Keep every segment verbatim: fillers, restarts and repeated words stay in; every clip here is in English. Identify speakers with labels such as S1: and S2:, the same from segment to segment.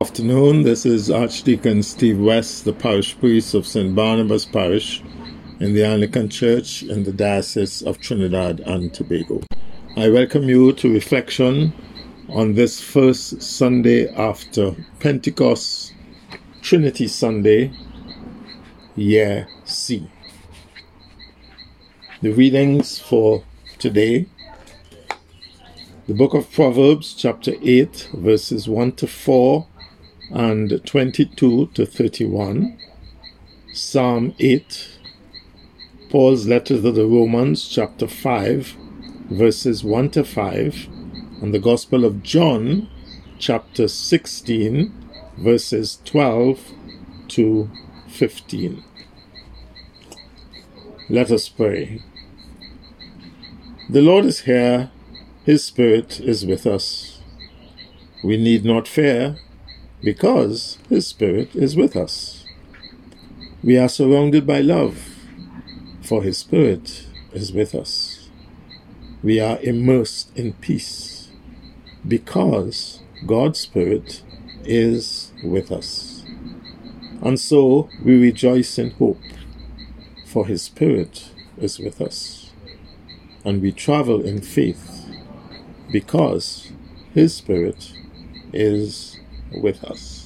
S1: Afternoon. This is Archdeacon Steve West, the parish priest of Saint Barnabas Parish in the Anglican Church in the Diocese of Trinidad and Tobago. I welcome you to reflection on this first Sunday after Pentecost, Trinity Sunday, Year C. The readings for today: the book of Proverbs, chapter eight, verses one to four and twenty-two to thirty-one. Psalm eight. Paul's letter to the Romans, chapter five, verses one to five. And the Gospel of John, chapter sixteen, verses twelve to fifteen. Let us pray. The Lord is here. His Spirit is with us. We need not fear, because His Spirit is with us. We are surrounded by love, for His Spirit is with us. We are immersed in peace, because God's Spirit is with us. And so we rejoice in hope, for His Spirit is with us. And we travel in faith, because His Spirit is with us.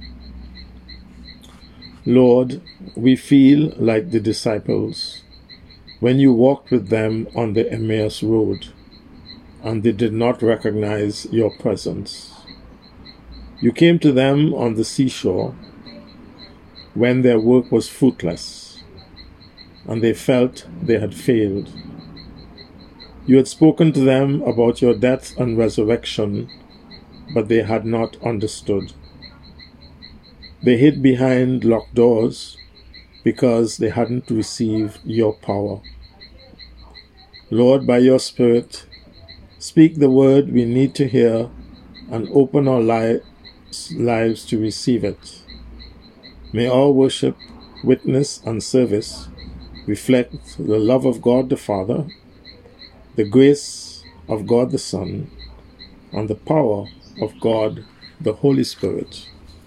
S1: Lord, we feel like the disciples when you walked with them on the Emmaus Road and they did not recognize your presence. You came to them on the seashore when their work was fruitless and they felt they had failed. You had spoken to them about your death and resurrection, but they had not understood. They hid behind locked doors because they hadn't received your power. Lord, by your Spirit, speak the word we need to hear and open our li- lives to receive it. May our worship, witness, and service reflect the love of God the Father, the grace of God the Son, and the power of God the Holy Spirit.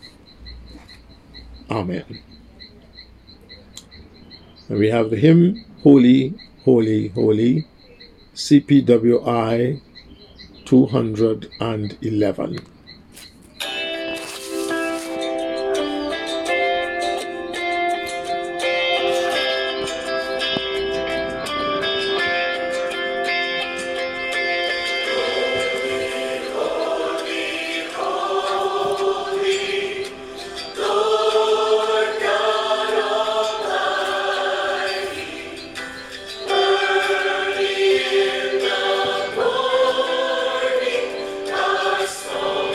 S1: Amen. And we have the hymn Holy, Holy, Holy, C P W I two hundred eleven.
S2: Our soul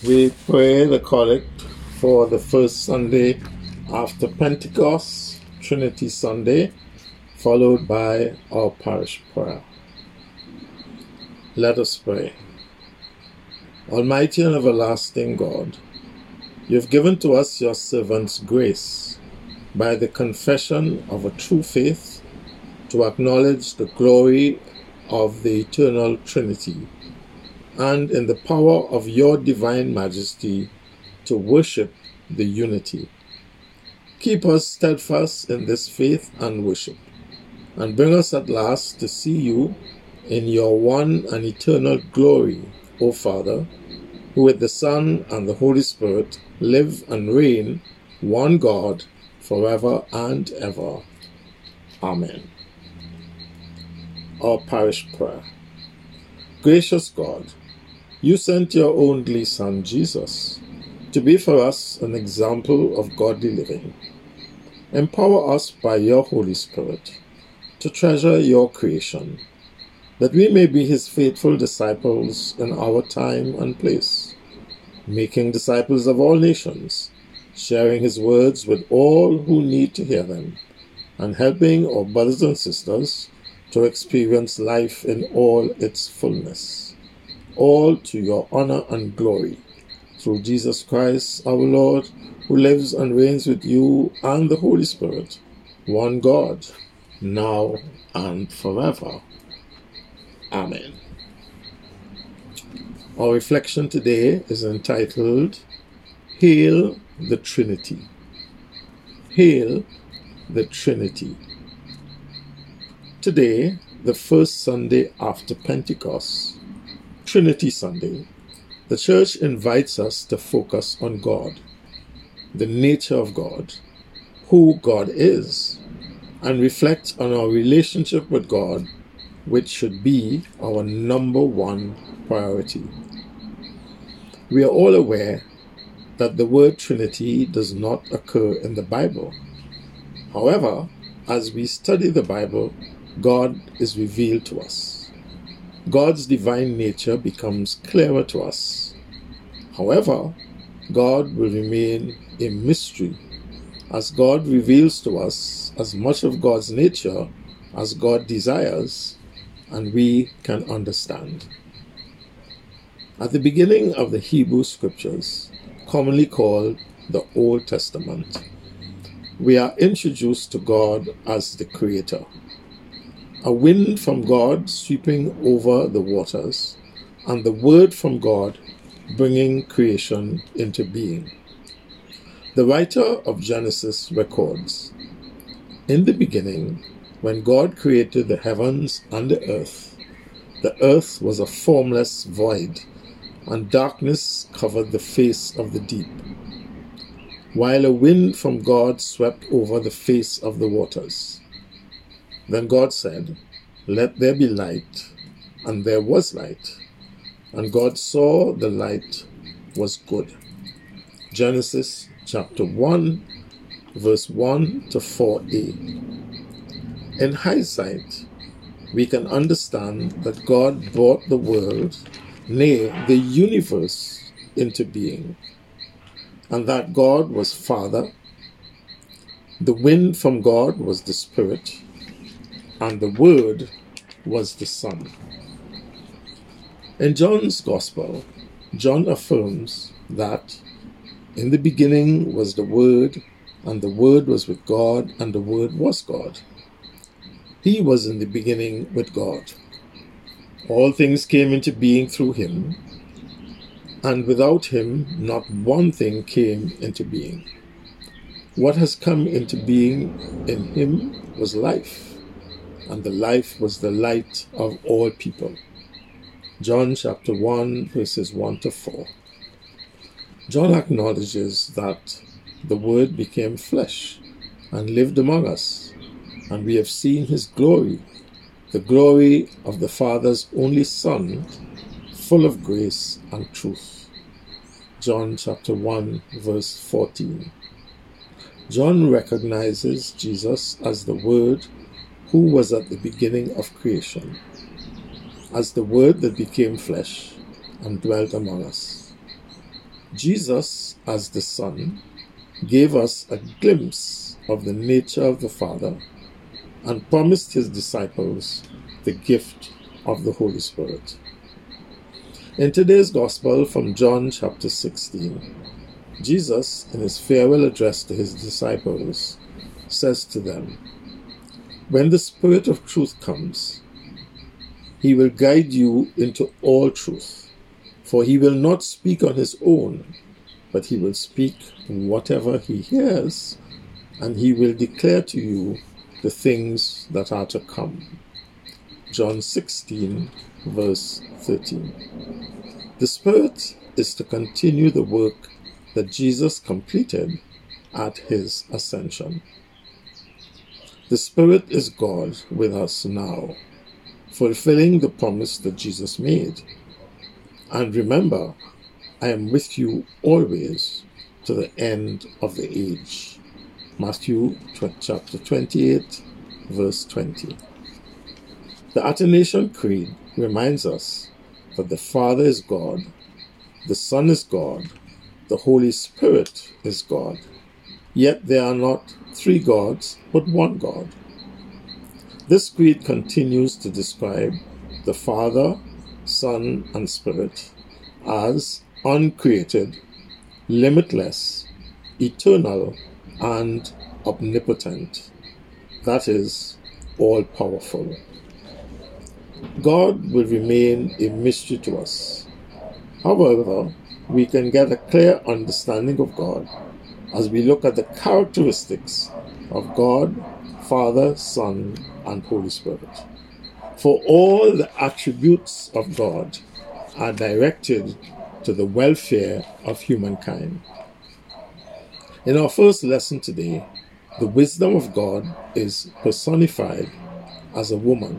S1: We pray the collect for the first Sunday after Pentecost, Trinity Sunday, followed by our parish prayer. Let us pray. Almighty and everlasting God, you have given to us your servants grace by the confession of a true faith to acknowledge the glory of the eternal Trinity, and in the power of your divine majesty to worship the unity. Keep us steadfast in this faith and worship, and bring us at last to see you in your one and eternal glory, O Father, who with the Son and the Holy Spirit live and reign, one God, forever and ever. Amen. Our parish prayer. Gracious God, you sent your only Son, Jesus, to be for us an example of godly living. Empower us by your Holy Spirit to treasure your creation, that we may be his faithful disciples in our time and place, making disciples of all nations, sharing his words with all who need to hear them, and helping our brothers and sisters to experience life in all its fullness. All to your honor and glory, through Jesus Christ our Lord, who lives and reigns with you and the Holy Spirit, one God, now and forever. Amen. Our reflection today is entitled, Hail the Trinity. Hail the Trinity. Today, the first Sunday after Pentecost, Trinity Sunday, the Church invites us to focus on God, the nature of God, who God is, and reflect on our relationship with God, which should be our number one priority. We are all aware that the word Trinity does not occur in the Bible. However, as we study the Bible, God is revealed to us. God's divine nature becomes clearer to us. However, God will remain a mystery, as God reveals to us as much of God's nature as God desires and we can understand. At the beginning of the Hebrew Scriptures, commonly called the Old Testament, we are introduced to God as the Creator. A wind from God sweeping over the waters, and the word from God bringing creation into being. The writer of Genesis records, in the beginning, when God created the heavens and the earth, the earth was a formless void, and darkness covered the face of the deep, while a wind from God swept over the face of the waters. Then God said, Let there be light, and there was light. And God saw the light was good. Genesis chapter one, verse one to four a. In hindsight, we can understand that God brought the world, nay, the universe, into being, and that God was Father. The wind from God was the Spirit, and the Word was the Son. In John's Gospel, John affirms that in the beginning was the Word, and the Word was with God, and the Word was God. He was in the beginning with God. All things came into being through him, and without him not one thing came into being. What has come into being in him was life, and the life was the light of all people. John chapter one, verses one to four. John acknowledges that the Word became flesh and lived among us, and we have seen his glory, the glory of the Father's only Son, full of grace and truth. John chapter one, verse fourteen. John recognizes Jesus as the Word who was at the beginning of creation, as the Word that became flesh and dwelt among us. Jesus, as the Son, gave us a glimpse of the nature of the Father and promised his disciples the gift of the Holy Spirit. In today's Gospel from John chapter sixteen, Jesus, in his farewell address to his disciples, says to them, "When the Spirit of truth comes, he will guide you into all truth, for he will not speak on his own, but he will speak whatever he hears, and he will declare to you the things that are to come." John sixteen, verse thirteen. The Spirit is to continue the work that Jesus completed at his ascension. The Spirit is God with us now, fulfilling the promise that Jesus made. And remember, I am with you always to the end of the age. Matthew chapter twenty-eight, verse twenty. The Athanasian Creed reminds us that the Father is God, the Son is God, the Holy Spirit is God. Yet there are not three gods, but one God. This creed continues to describe the Father, Son, and Spirit as uncreated, limitless, eternal, and omnipotent. That is, all-powerful. God will remain a mystery to us. However, we can get a clear understanding of God as we look at the characteristics of God, Father, Son, and Holy Spirit. For all the attributes of God are directed to the welfare of humankind. In our first lesson today, the wisdom of God is personified as a woman.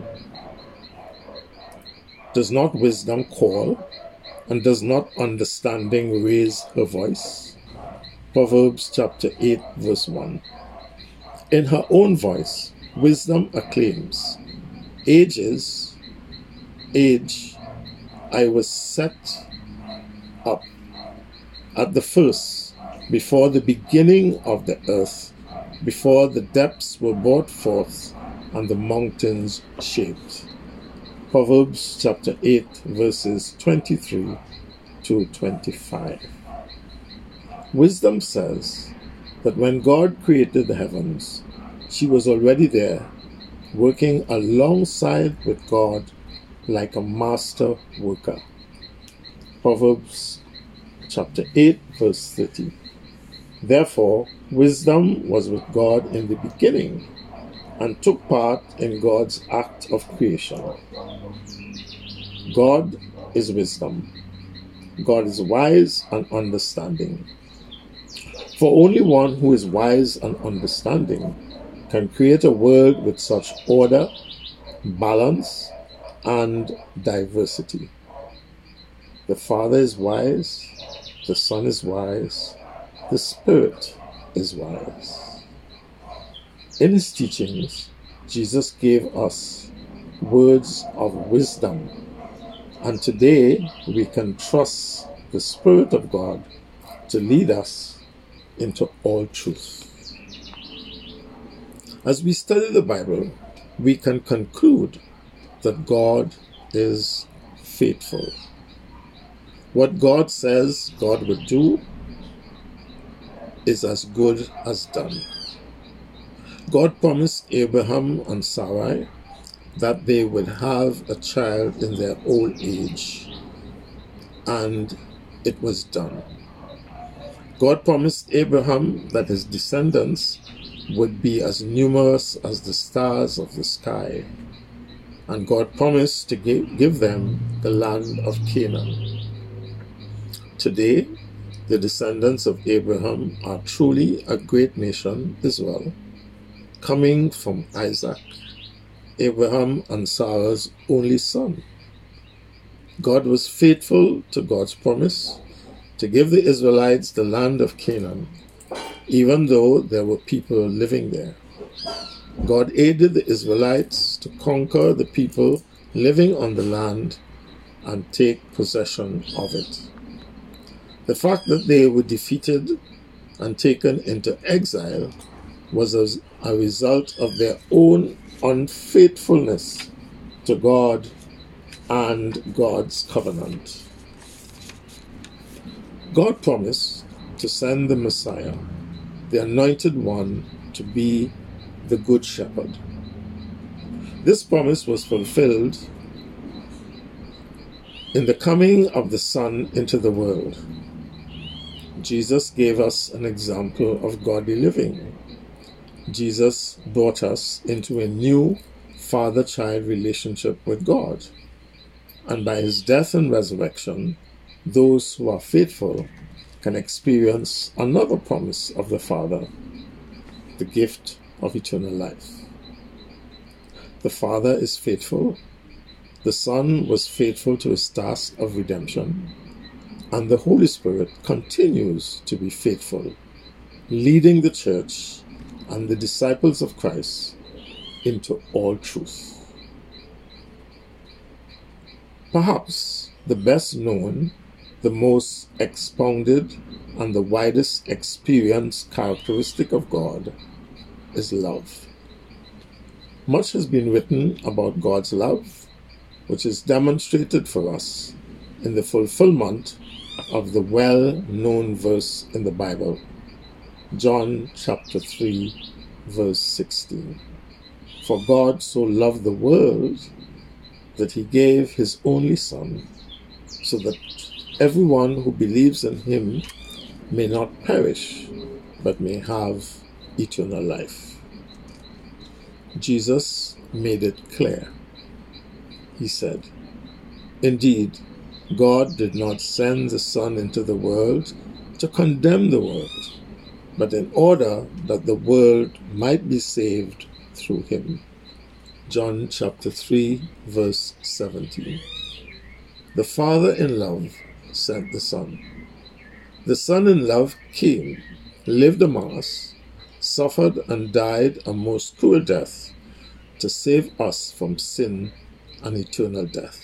S1: Does not wisdom call, and does not understanding raise her voice? Proverbs chapter eight, verse one. In her own voice, wisdom acclaims, "Ages, age, I was set up at the first, before the beginning of the earth, before the depths were brought forth and the mountains shaped." Proverbs chapter eight, verses twenty-three to twenty-five. Wisdom says that when God created the heavens, she was already there, working alongside with God like a master worker. Proverbs chapter eight, verse thirty. Therefore, wisdom was with God in the beginning and took part in God's act of creation. God is wisdom. God is wise and understanding. For only one who is wise and understanding can create a world with such order, balance, and diversity. The Father is wise, the Son is wise, the Spirit is wise. In his teachings, Jesus gave us words of wisdom, and today we can trust the Spirit of God to lead us into all truth. As we study the Bible, we can conclude that God is faithful. What God says God would do is as good as done. God promised Abraham and Sarai that they would have a child in their old age, and it was done. God promised Abraham that his descendants would be as numerous as the stars of the sky, and God promised to give, give them the land of Canaan. Today, the descendants of Abraham are truly a great nation, Israel, coming from Isaac, Abraham and Sarah's only son. God was faithful to God's promise to give the Israelites the land of Canaan, even though there were people living there. God aided the Israelites to conquer the people living on the land and take possession of it. The fact that they were defeated and taken into exile was as a result of their own unfaithfulness to God and God's covenant. God promised to send the Messiah, the Anointed One, to be the Good Shepherd. This promise was fulfilled in the coming of the Son into the world. Jesus gave us an example of godly living. Jesus brought us into a new father-child relationship with God. And by his death and resurrection, those who are faithful can experience another promise of the Father, the gift of eternal life. The Father is faithful, the Son was faithful to his task of redemption, and the Holy Spirit continues to be faithful, leading the church and the disciples of Christ into all truth. Perhaps the best known, the most expounded, and the widest experienced characteristic of God is love. Much has been written about God's love, which is demonstrated for us in the fulfillment of the well-known verse in the Bible, John chapter three, verse sixteen. For God so loved the world that he gave his only Son, so that everyone who believes in him may not perish, but may have eternal life. Jesus made it clear. He said, "Indeed, God did not send the Son into the world to condemn the world, but in order that the world might be saved through him." John chapter three, verse seventeen. The Father in love sent the Son. The Son in love came, lived among us, suffered and died a most cruel death to save us from sin and eternal death.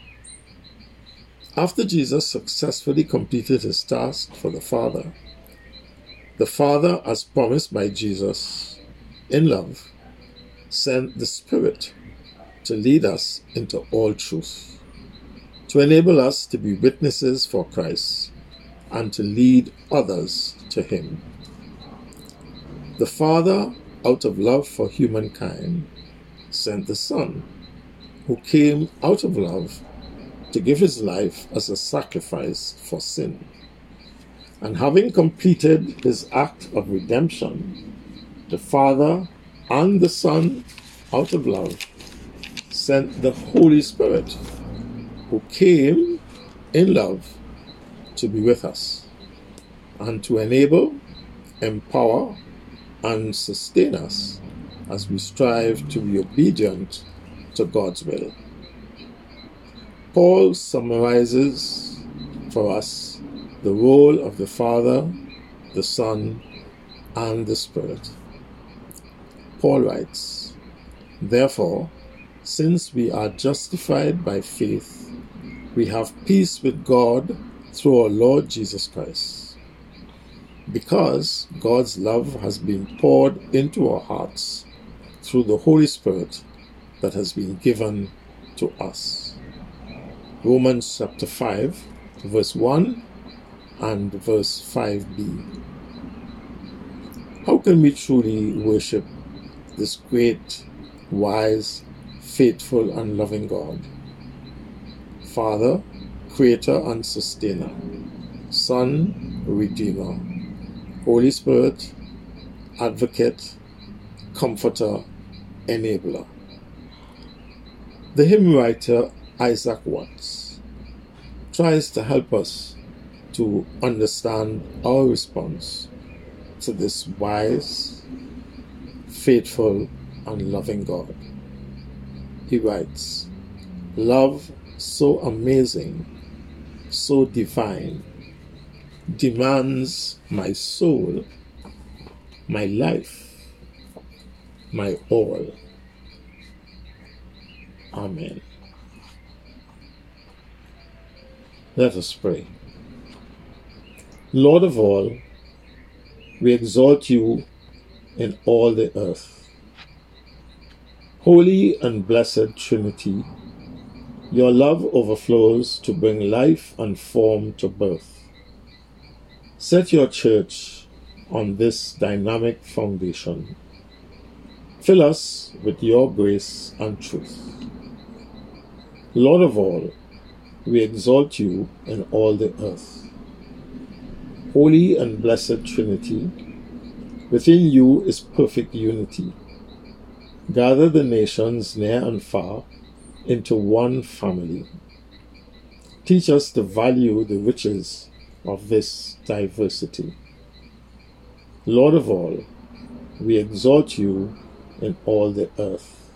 S1: After Jesus successfully completed his task for the Father, the Father, as promised by Jesus, in love, sent the Spirit to lead us into all truth, to enable us to be witnesses for Christ and to lead others to him. The Father, out of love for humankind, sent the Son, who came out of love to give his life as a sacrifice for sin. And having completed his act of redemption, the Father and the Son, out of love, sent the Holy Spirit, who came in love to be with us and to enable, empower, and sustain us as we strive to be obedient to God's will. Paul summarizes for us the role of the Father, the Son, and the Spirit. Paul writes, "Therefore, since we are justified by faith, we have peace with God through our Lord Jesus Christ. Because God's love has been poured into our hearts through the Holy Spirit that has been given to us." Romans chapter five, verse one and verse five b. How can we truly worship this great, wise, faithful, and loving God? Father, Creator and Sustainer, Son, Redeemer, Holy Spirit, Advocate, Comforter, Enabler. The hymn writer Isaac Watts tries to help us to understand our response to this wise, faithful, and loving God. He writes, "Love so amazing, so divine, demands my soul, my life, my all." Amen. Let us pray. Lord of all, we exalt you in all the earth. Holy and blessed Trinity, your love overflows to bring life and form to birth. Set your church on this dynamic foundation. Fill us with your grace and truth. Lord of all, we exalt you in all the earth. Holy and blessed Trinity, within you is perfect unity. Gather the nations near and far into one family. Teach us to value the riches of this diversity. Lord of all, we exalt you in all the earth.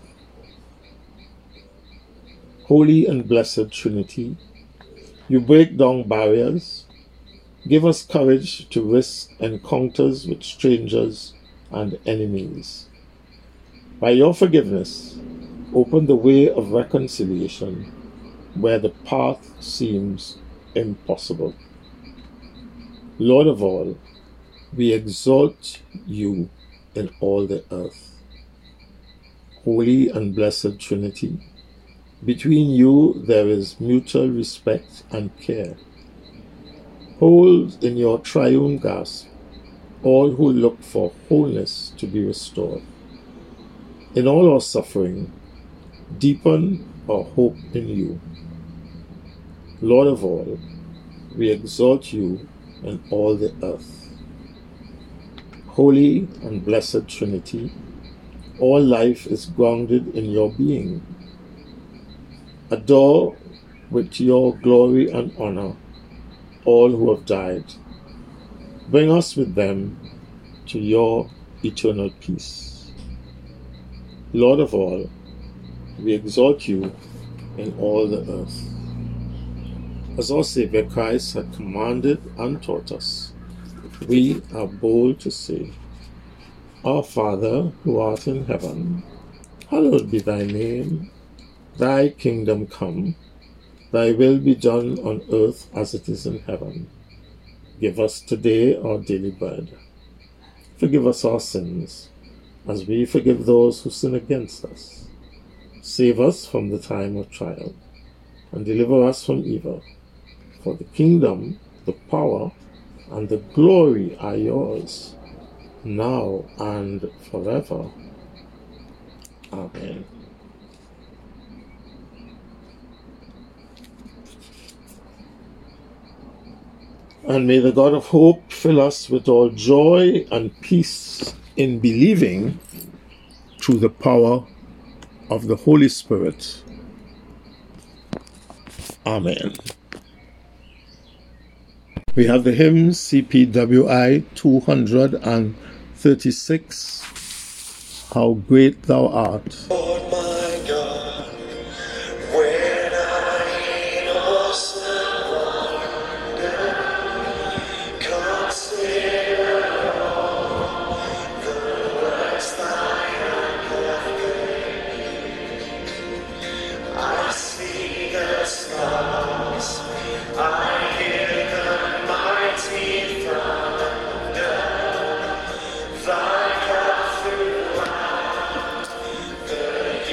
S1: Holy and blessed Trinity, you break down barriers. Give us courage to risk encounters with strangers and enemies. By your forgiveness, open the way of reconciliation where the path seems impossible. Lord of all, we exalt you in all the earth. Holy and blessed Trinity, between you there is mutual respect and care. Hold in your triune grasp all who look for wholeness to be restored. In all our suffering, deepen our hope in you. Lord of all, we exalt you in all the earth. Holy and blessed Trinity, all life is grounded in your being. Adore with your glory and honor all who have died. Bring us with them to your eternal peace. Lord of all, we exalt you in all the earth. As our Savior Christ had commanded and taught us, we are bold to say, Our Father, who art in heaven, hallowed be thy name. Thy kingdom come, thy will be done on earth as it is in heaven. Give us today our daily bread. Forgive us our sins, as we forgive those who sin against us. Save us from the time of trial, and deliver us from evil. For the kingdom, the power, and the glory are yours, now and forever. Amen. And may the God of hope fill us with all joy and peace in believing through the power of the Holy Spirit. Amen. We have the hymn C P W I two thirty-six, How Great Thou Art.
S2: Lord my God, when I in awesome wonder consider all the works thy hand hath made, I see the stars, I hear the mighty thunder, thy path throughout the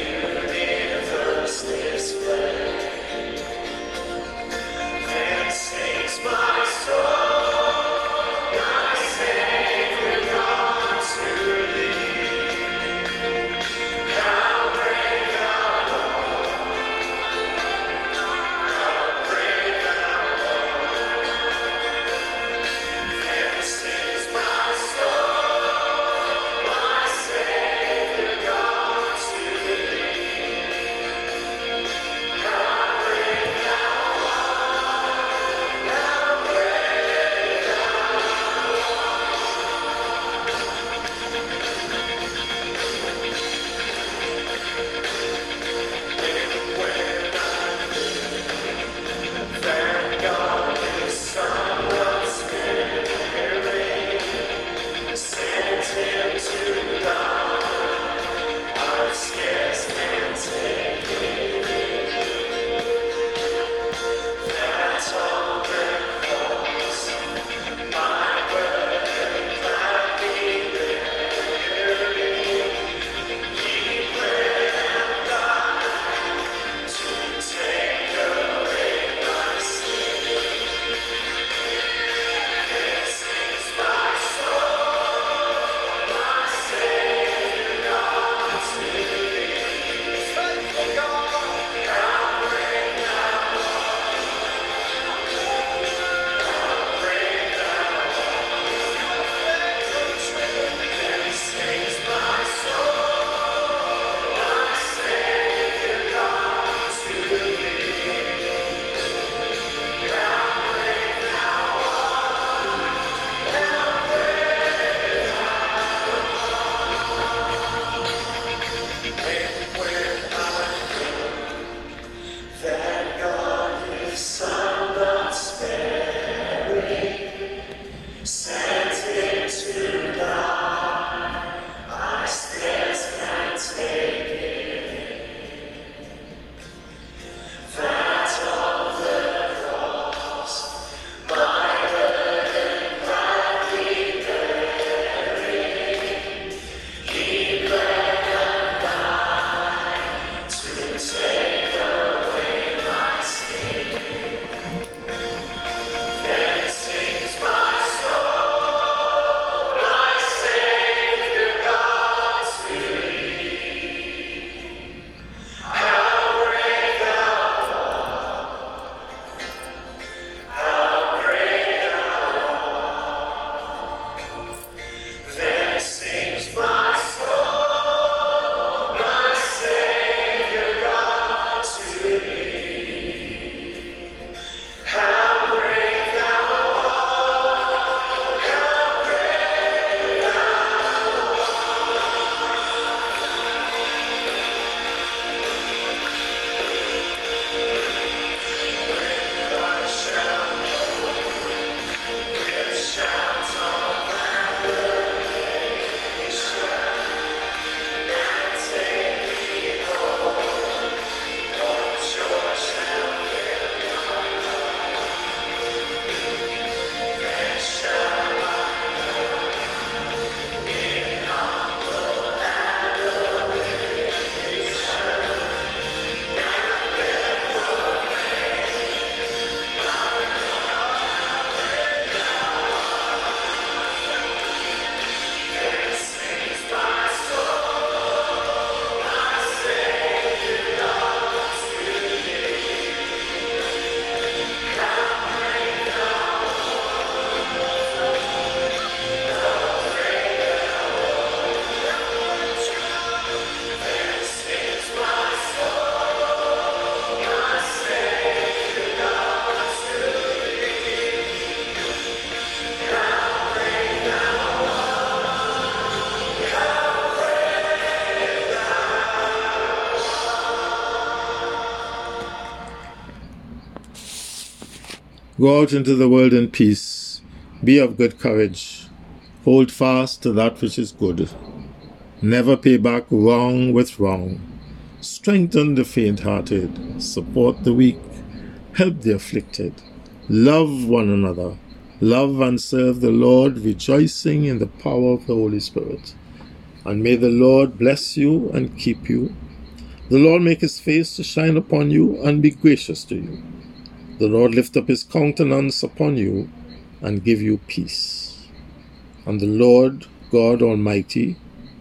S1: Go out into the world in peace. Be of good courage. Hold fast to that which is good. Never pay back wrong with wrong. Strengthen the faint-hearted. Support the weak. Help the afflicted. Love one another. Love and serve the Lord, rejoicing in the power of the Holy Spirit. And may the Lord bless you and keep you. The Lord make his face to shine upon you and be gracious to you. The Lord lift up his countenance upon you and give you peace. And the Lord God Almighty,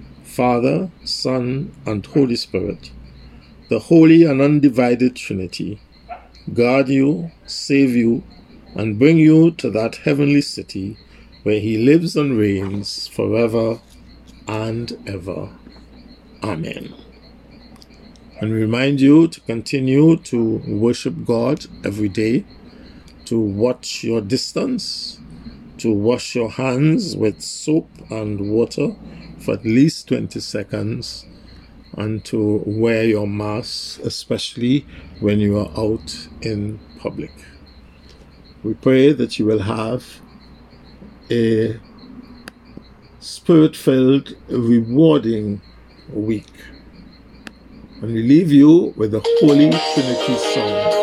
S1: Father, Son, and Holy Spirit, the Holy and Undivided Trinity, guard you, save you, and bring you to that heavenly city where he lives and reigns forever and ever. Amen. And remind you to continue to worship God every day, to watch your distance, to wash your hands with soap and water for at least twenty seconds, and to wear your mask, especially when you are out in public. We pray that you will have a spirit-filled, rewarding week. And we leave you with the Holy Trinity song.